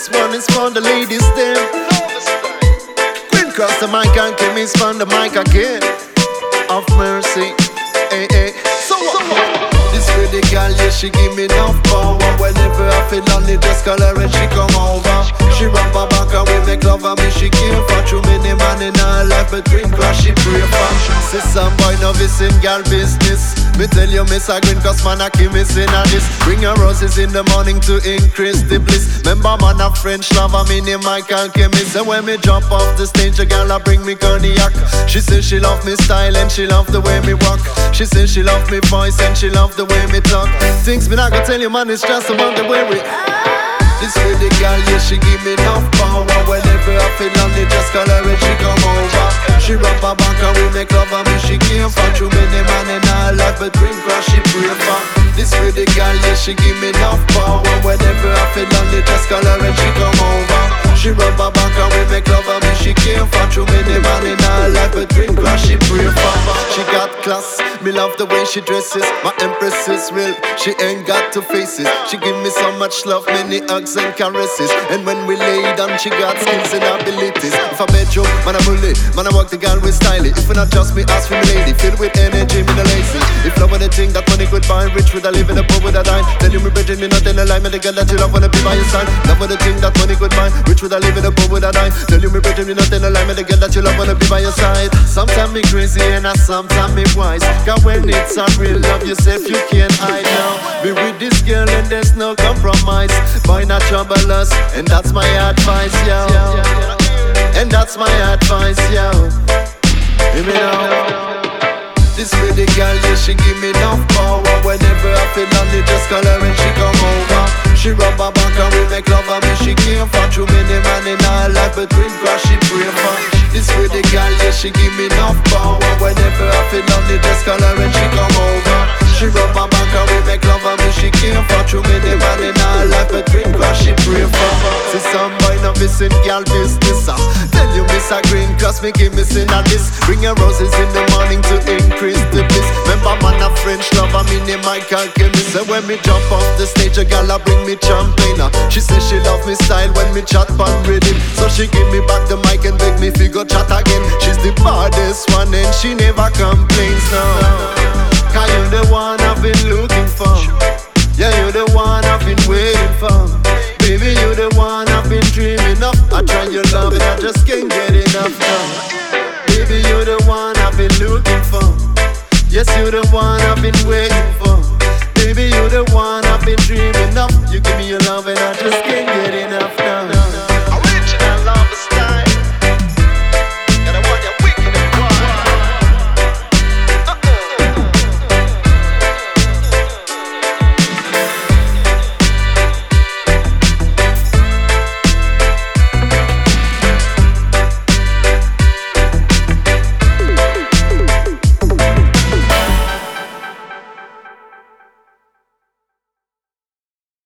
This one is for the ladies there. Queen cross the mic and give me spun the mic again. Of mercy, hey, hey. So this pretty girl, yeah, she give me enough power. Whenever I feel lonely, just call her and she come over. She rub her back and we make love and me she care for. Too many man in her life, but green cross she pray for. See some boy novice in girl business. Me tell you miss a green cause man I keep missing a this. Bring her roses in the morning to increase the bliss. Remember man a French lover, me name Michael Chemist. And when me jump off the stage, a girl a bring me cognac. She says she love me style and she love the way me walk. She says she love me voice and she love the way me talk. Things me not gonna tell you man, it's just about the way we. This pretty girl, yeah, she give me enough power. Whenever I feel lonely, just call her and she come over. She rub her back and we make love and me she care for. Too many man in her life, but green cross she pray for. This pretty girl, yeah, she give me enough power. Whenever I feel lonely, just call her and she come over. She rub her back and we make love and me she care for. Too many man in her life, but green cross she pray for. She got class, me love the way she dresses. My empress is real, she ain't got two faces. She give me so much love, many hugs and caresses. And when we lay down, she got skills and abilities. If I bet you, man I bully, man I walk the girl with style. If we not just me, ask for me lady, filled with energy, me no lazy. If love were the thing that money could buy, rich would I live in a poor would I die. Tell you me bridging, me not in a lie, me the girl that you love wanna be by your side. Love were the thing that money could buy, rich would I live in a poor would I die. Tell you me bridging, me not in a lie, me the girl that you love wanna be by your side. Sometimes me crazy and sometimes me wise. Cause when it's a real love, yourself you can't hide now. Be with this girl and there's no compromise. Boy not trouble us, and that's my advice, yo. And that's my advice, yo. Hear me now. This pretty girl, yeah, she give me enough power. Whenever I feel lonely, just call her and she come over. She rub her back and we make love and me she care for. Too many man in her life, but green cross she pray for. This pretty girl, yeah, she give me enough power. Whenever I feel lonely, just call her and she come over. She rub her back and we make love and me she care for. Too many man in her life, but green cross she pray for. See some boy no missing girl business. Tell you miss a green cross, me keep missing a this. Bring her roses in the morning to increase the bliss. Remember man a French lover, me name Michael Chemist. So when me jump off the stage, a girl a bring me champagne. She says she love me style when me chat pan rhythm. So she give me back the mic and beg me fi go chat again. She's the baddest one and she never complains now. Cause you the one I've been looking for. Yeah, you the one I've been waiting for. Baby, you the one I've been dreaming of. I try your love and I just can't get enough now. Baby, you the one I've been looking for. Yes, you the one I've been waiting for. Baby, you the one I've been dreaming of.